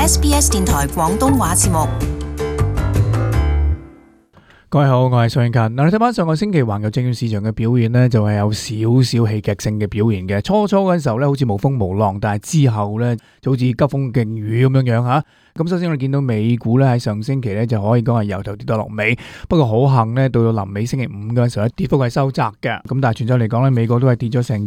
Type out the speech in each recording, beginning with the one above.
SBS 電台廣東話節目。 各位好，我係宋慶勤。嗱，你睇翻上個星期環球證券市場嘅表現呢，就係有少少戲劇性嘅表現嘅。初嗰陣時候呢，好似無風無浪，但係之後呢，就好似急風勁雨咁樣吓。咁首先我哋見到美股咧喺上星期咧就可以講係由頭跌到落尾，不過好幸咧到臨尾星期五嗰陣時候咧跌幅係收窄嘅。咁但係全週嚟講咧，美國都係跌咗成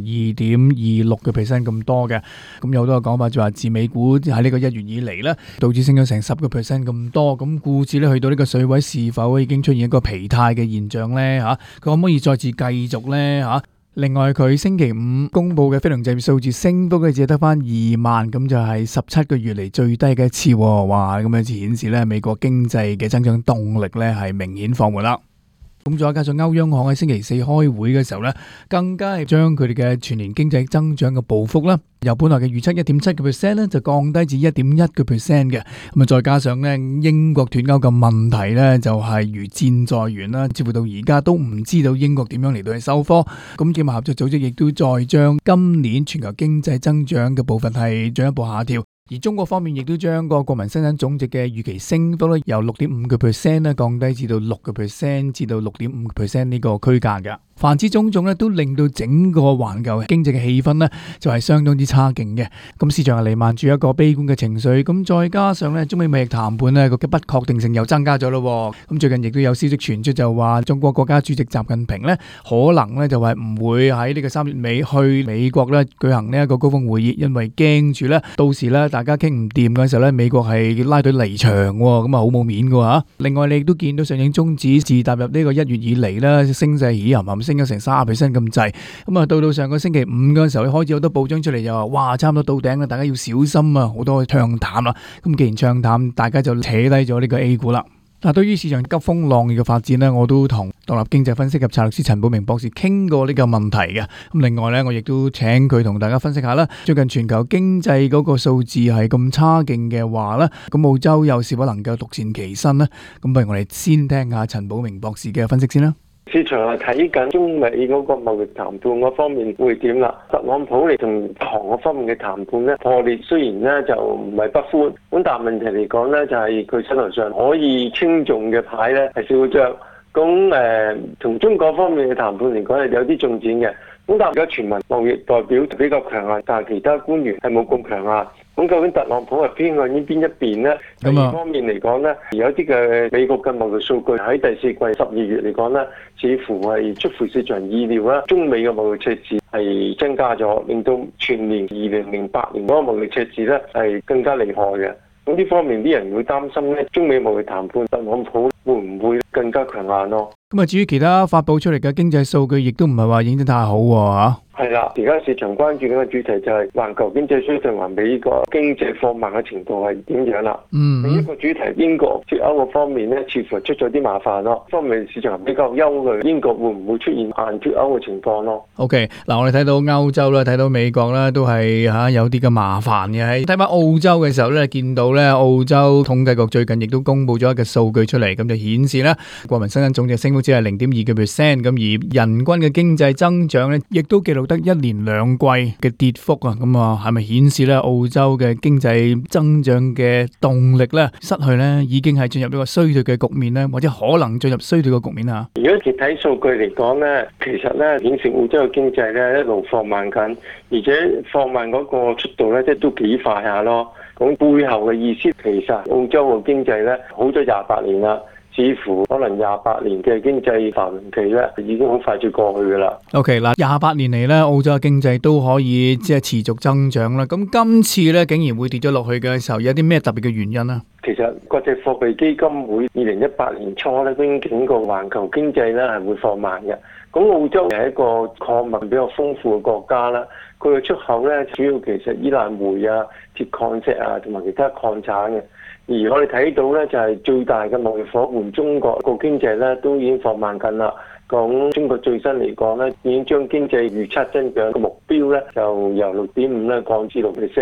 2.26% 咁多嘅。咁有好多個講法就話自美股喺呢個1月以嚟咧，道指升咗成10% 咁多。咁故此咧去到呢個水位是否已經出現一個疲態嘅現象咧嚇？佢可唔可以再次繼續咧嚇？另外佢星期五公布嘅非農就業數字升幅嘅只係得翻2萬，咁就係17個月嚟最低嘅一次。哇！咁樣顯示咧美國經濟嘅增長動力咧係明顯放緩啦。咁再加上歐央行喺星期四開會嘅時候咧，更加係將佢哋嘅全年經濟增長嘅步幅啦，由本來嘅預測1.7% 咧，就降低至1.1% 嘅。咁啊，再加上咧英國脫歐嘅問題咧，就係如箭在弦啦，似乎到而家都唔知道英國點樣嚟到去收科。咁經貿合作組織亦都再將今年全球經濟增長嘅部分係進一步下調。而中國方面亦都將個國民生產總值嘅預期升幅咧，由6.5% 咧降低至到6% 至到6.5% 呢個區間嘅。凡此種種咧，都令到整個環球經濟嘅氣氛咧，就係相當之差勁嘅。咁市場係彌漫住一個悲觀嘅情緒。咁再加上咧，中美貿易談判咧個不確定性又增加咗咯。咁最近亦都有消息傳出，就話中國國家主席習近平咧，可能咧就係唔會喺呢個3月尾去美國咧舉行呢一個高峰會議，因為驚住咧到時咧大家傾唔掂嘅時候咧，美國係拉隊離場，咁啊好冇面㗎吓。另外你亦都見到上證綜指自踏入呢個1月以嚟咧，升勢起冚冚升咗成30% 咁滯。咁啊到上個星期五嗰陣時候，開始好多報章出嚟又話，哇，差唔多到頂啦，大家要小心啊，好多唱淡啦。咁既然唱淡，大家就扯低咗呢個 A 股啦。嗱，對於市場急風浪嘅發展呢，我都同獨立經濟分析及策略師陳寶明博士傾過呢個問題嘅。咁另外呢，我亦都請佢同大家分析下啦。最近全球經濟嗰個數字係咁差勁嘅話呢，咁澳洲又是否能夠獨善其身呢？咁不如我哋先聽下陳寶明博士嘅分析先啦。 市場係睇緊中美嗰個貿易談判嗰方面會點啦。特朗普嚟同韓嗰方面嘅談判咧破裂，雖然咧就唔係不歡，咁但係問題嚟講咧就係佢手頭上可以輕重嘅牌咧係少張。咁同中國方面嘅談判嚟講係有啲進展嘅。咁但係而家全民貿易代表比較強硬，但係其他官員係冇咁強硬。咁究竟特朗普係偏向於邊一邊呢？第二方面嚟講呢，有啲嘅美國嘅貿易數據喺第四季12月嚟講呢，似乎係出乎市場意料啦。中美嘅貿易赤字係增加咗，令到全年2008年嗰個貿易赤字呢係更加厲害嘅。咁呢方面啲人會擔心呢，中美貿易談判特朗普會唔會更加強硬咯？ 咁啊，至於其他發佈出嚟嘅經濟數據，亦都唔係話影得太好喎。 係啦，而家市場關注嘅主題就係環球經濟衰退同埋美國經濟放慢嘅程度係點樣啦。另一個主題，英國脫歐嘅方面咧，似乎出咗啲麻煩咯。方面市場比較憂慮，英國會唔會出現硬脫歐嘅情況咯？OK， 嗱，我哋睇到歐洲啦，睇到美國啦，都係有啲嘅麻煩嘅。睇翻澳洲嘅時候咧，見到咧澳洲統計局最近亦都公布咗一個數據出嚟，咁就顯示咧國民生產總值升幅只係0.2%，咁而人均嘅經濟增長咧，亦都記錄得1年2季嘅跌幅啊，咁啊係咪顯示咧澳洲嘅經濟增長嘅動力咧失去咧，已經係進入呢個衰退嘅局面咧，或者可能進入衰退嘅局面啊？ 如果結體數據嚟講咧，其實咧顯示澳洲嘅經濟咧一路放慢緊，而且放慢嗰個速度咧即係都幾快下咯。咁背後嘅意思，其實澳洲嘅經濟咧好咗28年啦。似乎可能28年嘅經濟繁榮期咧，已經好快就過去噶啦。 OK， 嗱，28年嚟咧，澳洲嘅經濟都可以即係持續增長啦。咁今次咧竟然會跌咗落去嘅時候，有啲咩特別嘅原因呢？ 其實國際貨幣基金會2018年初咧，已經警告環球經濟咧係會放慢嘅。咁澳洲係一個礦物比較豐富嘅國家啦，佢嘅出口咧主要其實依賴煤啊、鐵礦石啊同埋其他礦產嘅。而我哋睇到咧，就係最大嘅貿易夥伴中國個經濟咧，都已經放慢緊啦。咁中國最新嚟講咧，已經將經濟預測增長嘅目標咧，就由6.5咧降至6%。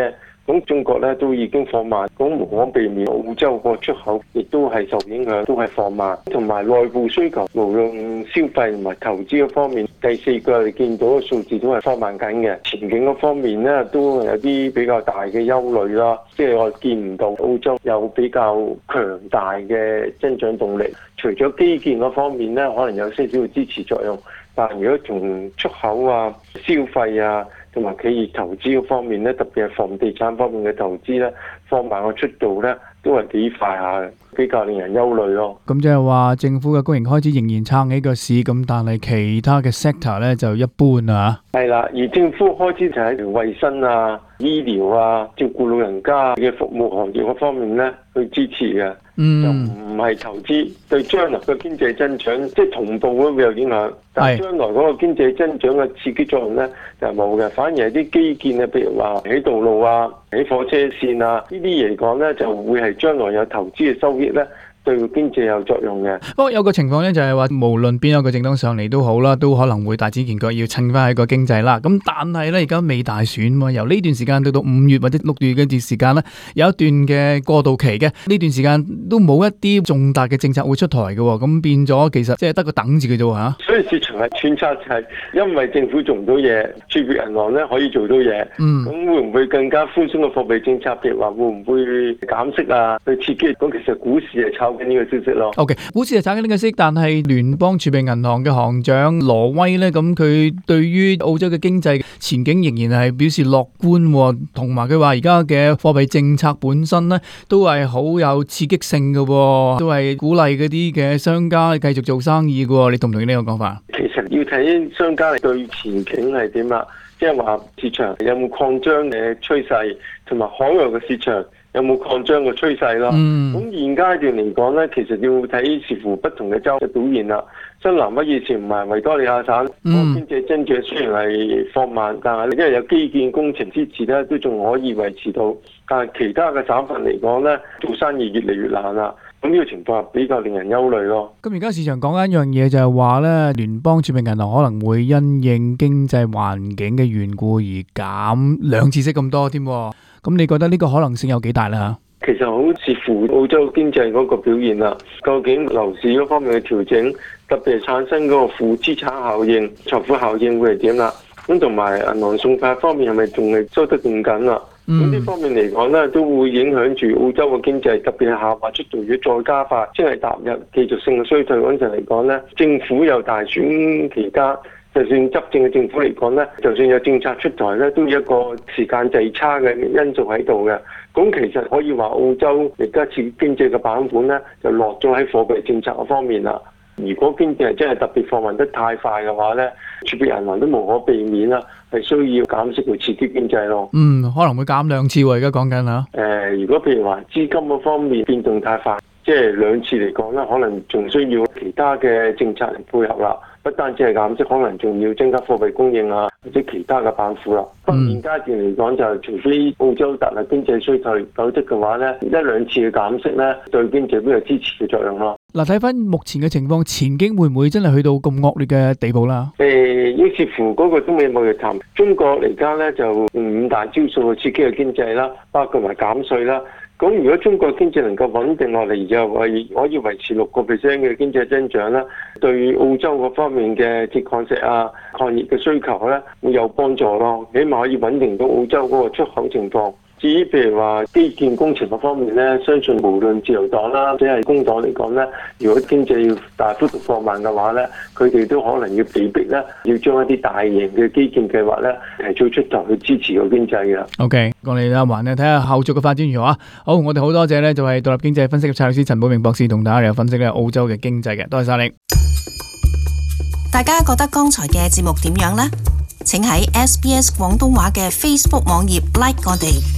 咁中國咧都已經放慢，咁無可避免澳洲個出口亦都係受影響，都係放慢，同埋內部需求無論消費同埋投資嗰方面，第四季我哋見到嘅數字都係放慢緊嘅。前景嗰方面咧都有啲比較大嘅憂慮啦，即係我見唔到澳洲有比較強大嘅增長動力。除咗基建嗰方面咧，可能有些少嘅支持作用，但如果從出口啊、消費啊同埋企業投資嗰方面咧，特別係房地產方面嘅投資咧，放慢嘅速度咧都係幾快下嘅，比較令人憂慮咯。 咁即係話政府嘅公營開支仍然撐起個市，咁但係其他嘅 sector 咧就一般啊。係啦，而政府開支就喺衛生啊、醫療啊、照顧老人家嘅服務行業嗰方面咧去支持嘅。就唔係投資，對將來嘅經濟增長即係同步都會有影響，但係將來嗰個經濟增長嘅刺激作用咧就冇嘅，反而係啲基建啊，譬如話起道路啊、起火車線啊呢啲嚟講咧，就會係將來有投資嘅收益咧。對經濟有作用嘅。不過有個情況咧，就係話無論邊一個政黨上嚟都好啦，都可能會大展拳腳，要撐翻喺個經濟啦。咁但係咧，而家未大選喎，由呢段時間到5月或者6月嘅段時間咧，有一段嘅過渡期嘅，呢段時間都冇一啲重大嘅政策會出台嘅，咁變咗其實即係得個等字嘅啫嚇。 所以市場係揣測係因為政府做唔到嘢，儲備銀行咧可以做到嘢。咁會唔會更加寬鬆嘅貨幣政策？譬如話會唔會減息啊？去刺激？咁其實股市係炒呢個消息咯。 OK， 股市係炒緊呢個息，但係聯邦儲備銀行嘅行長羅威咧，咁佢對於澳洲嘅經濟前景仍然係表示樂觀，同埋佢話而家嘅貨幣政策本身咧都係好有刺激性嘅，都係鼓勵嗰啲嘅商家繼續做生意嘅。你同唔同意呢個講法？ 其實要睇商家對前景係點啦，即係話市場有冇擴張嘅趨勢，同埋海外嘅市場有冇擴張嘅趨勢咯？咁現階段嚟講咧，其實要睇視乎不同嘅州嘅表現啦。新南威爾士唔係維多利亞省，經濟增長雖然係放慢，但係因為有基建工程支持咧，都仲可以維持到。但係其他嘅省份嚟講咧，做生意越嚟越難啦。咁呢個情況比較令人憂慮咯。 咁而家市場講緊一樣嘢就係話咧，聯邦儲備銀行可能會因應經濟環境嘅緣故而減2次息咁多添。咁你覺得呢個可能性有幾大咧嚇？ 其實好視乎澳洲經濟嗰個表現啦。究竟樓市嗰方面嘅調整，特別係產生嗰個負資產效應、財富效應會係點啦？咁同埋銀行信貸方面係咪仲係收得咁緊啦？咁呢方面嚟講咧，都會影響住澳洲嘅經濟，特別係下滑速度如果再加快，即係踏入繼續性嘅衰退嗰陣嚟講咧，政府有大選期間。就算執政嘅政府嚟講咧，就算有政策出台咧，都有一個時間滯差嘅因素喺度嘅。咁其實可以話澳洲而家刺激經濟嘅版本咧，就落咗喺貨幣政策嗰方面啦。如果經濟係真係特別放慢得太快嘅話咧，儲備銀行都無可避免啦，係需要減息去刺激經濟咯。 可能會減2次喎，而家講緊嚇。 如果譬如話資金嗰方面變動太快，即係2次嚟講咧，可能仲需要其他嘅政策嚟配合啦。不單止係減息，可能仲要增加貨幣供應啊，或者其他嘅板斧啦。不過現階段嚟講，就除非澳洲踏入經濟衰退，否則嘅話咧，1-2次嘅減息咧，對經濟都有支持嘅作用咯。 嗱，睇翻目前嘅情況，前景會唔會真係去到咁惡劣嘅地步啦？ 要視乎嗰個中美貿易談。中國而家咧就用5大招數去刺激嘅經濟啦，包括埋減稅啦。咁如果中國經濟能夠穩定落嚟，又可以維持6% 嘅經濟增長啦，對澳洲嗰方面嘅鐵礦石啊、礦業嘅需求咧會有幫助咯，起碼可以穩定到澳洲嗰個出口情況。至於譬如話基建工程嗰方面咧，相信無論自由黨啦，或者係工黨嚟講咧，如果經濟要大幅度放慢嘅話咧，佢哋都可能要被逼咧，要將一啲大型嘅基建計劃咧提早出台去支持個經濟嘅。 OK， 我哋阿環咧睇下後續嘅發展如何啊。好，我哋好多謝咧，就係獨立經濟分析及策略師陳寶明博士同大家嚟分析咧澳洲嘅經濟嘅，多謝晒你。 大家覺得剛才嘅節目點樣呢？請喺SBS 廣東話嘅 Facebook 網頁 like 我哋。